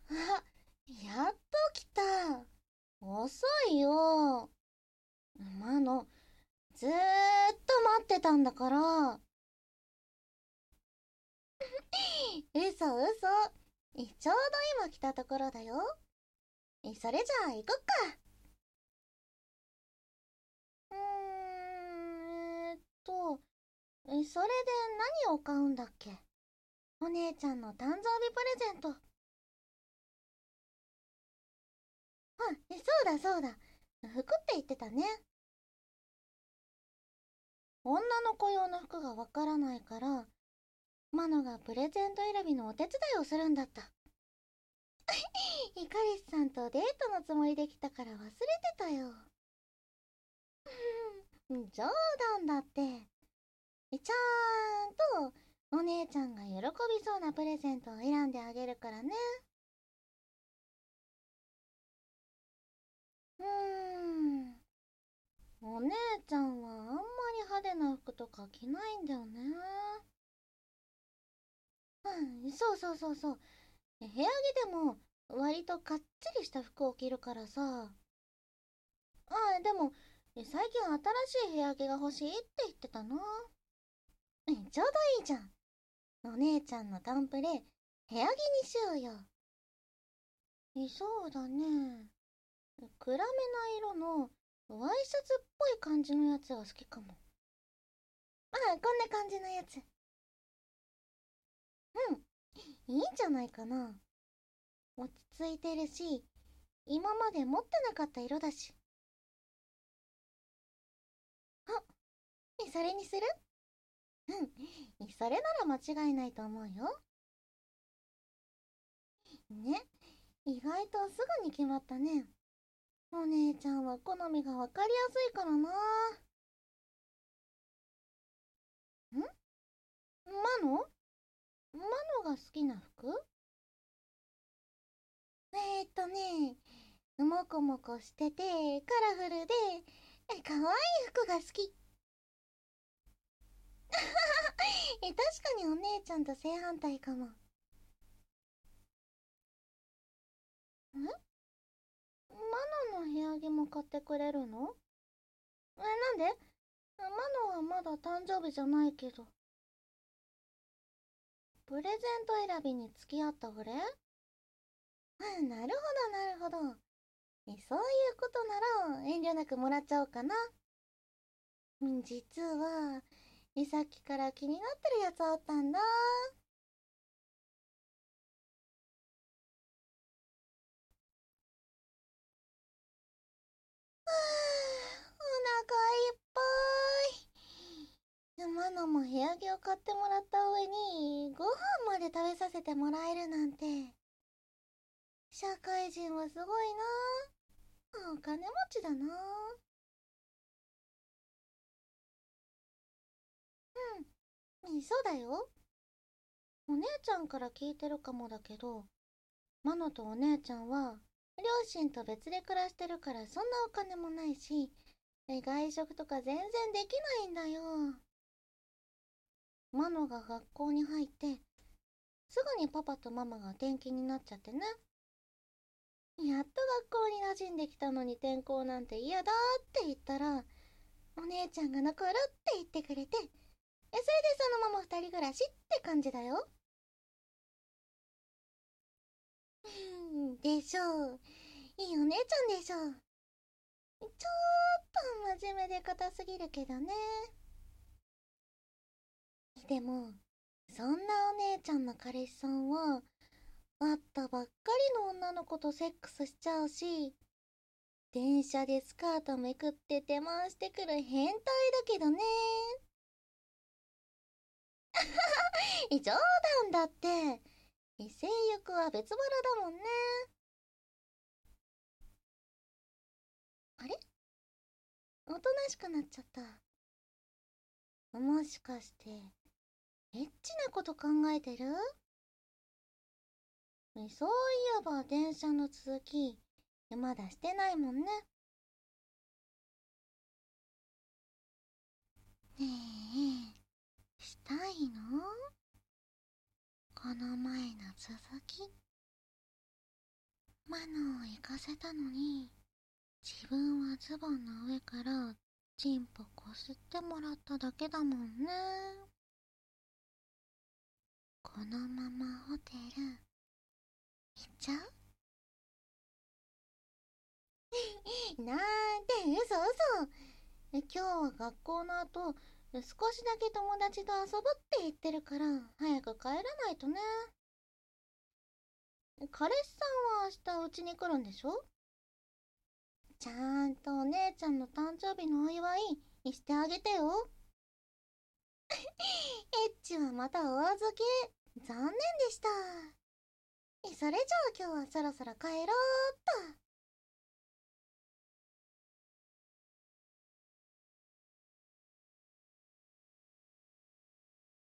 あ、やっと来た。遅いよ。マノ、ずーっと待ってたんだから。嘘嘘。ちょうど今来たところだよ。それじゃあ行こっか。うそれで何を買うんだっけ？お姉ちゃんの誕生日プレゼント。そうだそうだ。服って言ってたね。女の子用の服がわからないから、マノがプレゼント選びのお手伝いをするんだった。彼氏さんとデートのつもりで来たから忘れてたよ。冗談だって。ちゃんとお姉ちゃんが喜びそうなプレゼントを選んであげるからね。うーん。お姉ちゃんはあんまり派手な服とか着ないんだよね。そうそうそうそう。部屋着でも割とかっちりした服を着るからさ。でも最近新しい部屋着が欲しいって言ってたな。ちょうどいいじゃん。お姉ちゃんのタンプレ部屋着にしようよ。そうだね。暗めな色のワイシャツっぽい感じのやつが好きかも。こんな感じのやつ。いいんじゃないかな。落ち着いてるし、今まで持ってなかった色だし。あ、それにする？それなら間違いないと思うよ。ね、意外とすぐに決まったね。お姉ちゃんは好みがわかりやすいからな。マノマノが好きな服？ね、もこもこしててカラフルで可愛い服が好き。確かにお姉ちゃんと正反対かも。マノの部屋着も買ってくれるの？なんで？マノはまだ誕生日じゃないけど。プレゼント選びに付き合った俺？なるほどなるほど。そういうことなら遠慮なくもらっちゃおうかな。実はさっきから気になってるやつあったんだ。お腹いっぱい。マノも部屋着を買ってもらった上にご飯まで食べさせてもらえるなんて。社会人はすごいな。お金持ちだな。そうだよ。お姉ちゃんから聞いてるかもだけど、マノとお姉ちゃんは両親と別で暮らしてるからそんなお金もないし、外食とか全然できないんだよ。マノが学校に入ってすぐにパパとママが転勤になっちゃってね。やっと学校に馴染んできたのに転校なんて嫌だって言ったら、お姉ちゃんが残るって言ってくれて、それでそのまま二人暮らしって感じだよ。でしょう。いいお姉ちゃんでしょう。ちょっと真面目で硬すぎるけどね。でも、そんなお姉ちゃんの彼氏さんは、会ったばっかりの女の子とセックスしちゃうし、電車でスカートめくって手回してくる変態だけどね。冗談だって。性欲は別腹だもんね。あれ？おとなしくなっちゃった。もしかして、エッチなこと考えてる？そういえば電車の続き、まだしてないもんね。ねえ、したいの？この前の続き。 マノを行かせたのに、自分はズボンの上からチンポこすってもらっただけだもんね。このままホテル行っちゃう？なんて嘘嘘。今日は学校の後、少しだけ友達と遊ぶって言ってるから、早く帰らないとね。彼氏さんは明日うちに来るんでしょ？ちゃんとお姉ちゃんの誕生日のお祝いしてあげてよ。エッチはまたお預け。残念でした。それじゃあ今日はそろそろ帰ろうっと。